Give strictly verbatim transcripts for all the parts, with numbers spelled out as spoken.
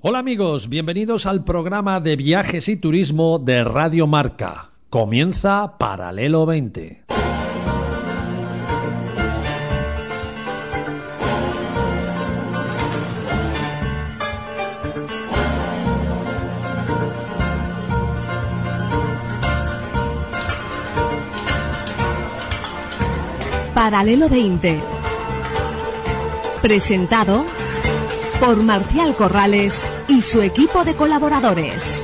Hola amigos, bienvenidos al programa de viajes y turismo de Radio Marca. Comienza Paralelo veinte. Paralelo veinte. Presentado por Marcial Corrales y su equipo de colaboradores.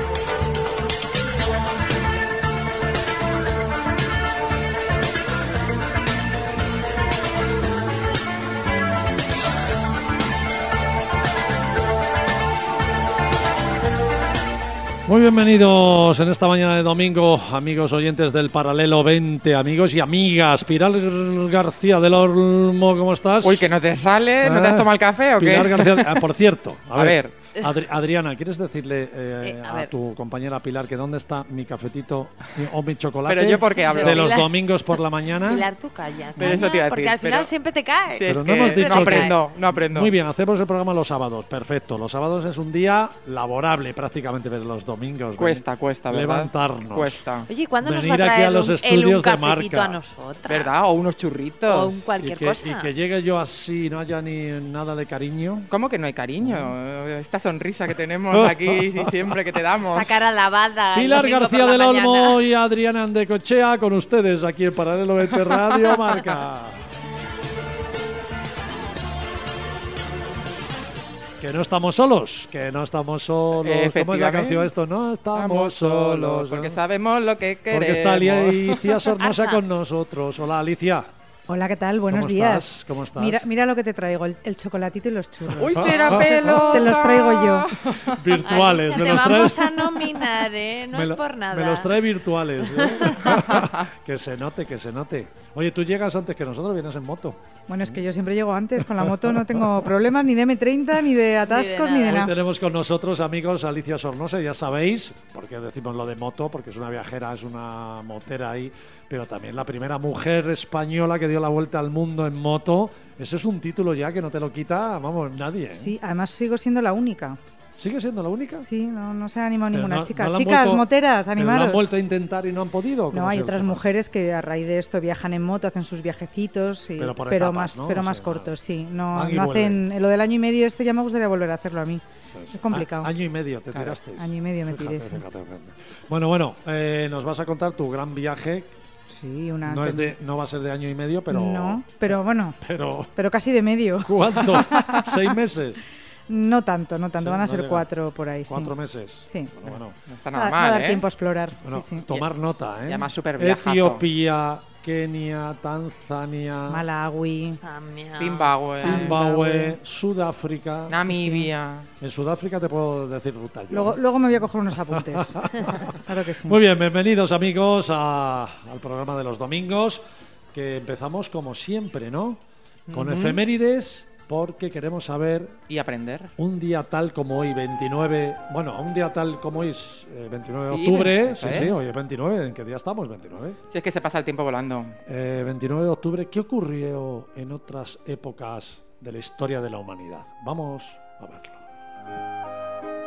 Muy bienvenidos en esta mañana de domingo, amigos oyentes del Paralelo veinte, amigos y amigas. Pilar García del Olmo, ¿cómo estás? Uy, que no te sale, ¿no te has tomado el café o qué? Pilar García, ah, por cierto, a, a ver, ver. Adri- Adriana, ¿quieres decirle eh, Eh, a a, ver. tu compañera Pilar que dónde está mi cafetito o mi chocolate? Pero yo, ¿por qué hablo? De los Pilar. domingos por la mañana. Pilar, tú calla. Pero eso calla, te iba a porque decir, al final pero- siempre te cae. Sí, Pero es no que hemos dicho no que- aprendo, no aprendo. Muy bien, hacemos el programa los sábados, perfecto. Los sábados es un día laborable prácticamente, pero los domingos. Cuesta, ven- cuesta, ¿verdad? Levantarnos. Cuesta. Oye, ¿y cuándo nos va a Venir aquí traer a los un, él estudios un de cafetito Marca. a nosotras? ¿Verdad? O unos churritos. O un Y cualquier que, cosa. y que llegue yo así y no haya ni nada de cariño. ¿Cómo que no hay cariño? Esta sonrisa que tenemos aquí y siempre que te damos. Esa cara lavada. el Pilar domingo García por del la Olmo mañana. y Adriana Andecochea con ustedes aquí en Paralelo veinte Radio Marca. Que no estamos solos, que no estamos solos. ¿Cómo es la Efectivamente. canción esto? No estamos Estamos solos, porque ¿no? sabemos lo que queremos. Porque está Alicia Sornosa Arsa. con nosotros. Hola, Alicia. Hola, ¿qué tal? Buenos ¿Cómo días. estás? ¿Cómo estás? Mira, mira lo que te traigo, el, el chocolatito y los churros. ¡Uy, será pelo! Te los traigo yo. Virtuales. Ay, me te los vamos traes. a nominar, ¿eh? No me es lo- por nada. Me los trae virtuales. ¿eh? Que se note, que se note. Oye, tú llegas antes que nosotros, vienes en moto. Bueno, es que yo siempre llego antes. Con la moto no tengo problemas ni de eme treinta, ni de atascos, ni de nada. Hoy nada. tenemos con nosotros, amigos, a Alicia Sornosa, ya sabéis, porque decimos lo de moto, porque es una viajera, es una motera ahí, pero también la primera mujer española que dio la vuelta al mundo en moto. Eso es un título ya que no te lo quita, vamos, nadie. ¿eh? Sí, además sigo siendo la única. ¿Sigue siendo la única? Sí, no, no se ha animado Pero ninguna no- chica. no la han Chicas, vuelto- moteras, ¿Pero lo animaros. han vuelto a intentar y no han podido? No, ¿Cómo hay es el otras tema? mujeres que a raíz de esto viajan en moto, hacen sus viajecitos, y- Pero por etapas, más, ¿no? pero O más sea, cortos, sí. No, van y no vuelven. hacen lo del año y medio este, ya me gustaría volver a hacerlo a mí. Eso Es complicado. A- año y medio te Claro, tiraste. año y medio me Fíjate, tiré, sí. fíjate, fíjate. Bueno, bueno, eh, nos vas a contar tu gran viaje. Sí, una. No, es de, no va a ser de año y medio, pero... No, pero bueno, Pero... pero casi de medio. ¿Cuánto? ¿Seis meses? No tanto, no tanto. Sí, Van a no ser llega. cuatro por ahí, sí. ¿Cuatro meses? Sí. Bueno, bueno. No está Va, nada va a mal, dar ¿eh? tiempo a explorar. Bueno, sí, sí. tomar nota, ¿eh? y además súper viajazo. Etiopía, Kenia, Tanzania, Malawi. Ah, mira. Zimbabue, Zimbabue, Sudáfrica. Namibia. En Sudáfrica te puedo decir ruta yo. Luego, luego me voy a coger unos apuntes. Claro que sí. Muy bien, bienvenidos amigos a- al programa de los domingos, que empezamos como siempre, ¿no? Con Ujú. efemérides, porque queremos saber Y aprender. un día tal como hoy, veintinueve, bueno, un día tal como hoy, es, eh, veintinueve de Sí, octubre, eso sí, sí, es. hoy es veintinueve, ¿en qué día estamos? veintinueve. Si es que se pasa el tiempo volando. Eh, veintinueve de octubre, ¿qué ocurrió en otras épocas de la historia de la humanidad? Vamos a verlo.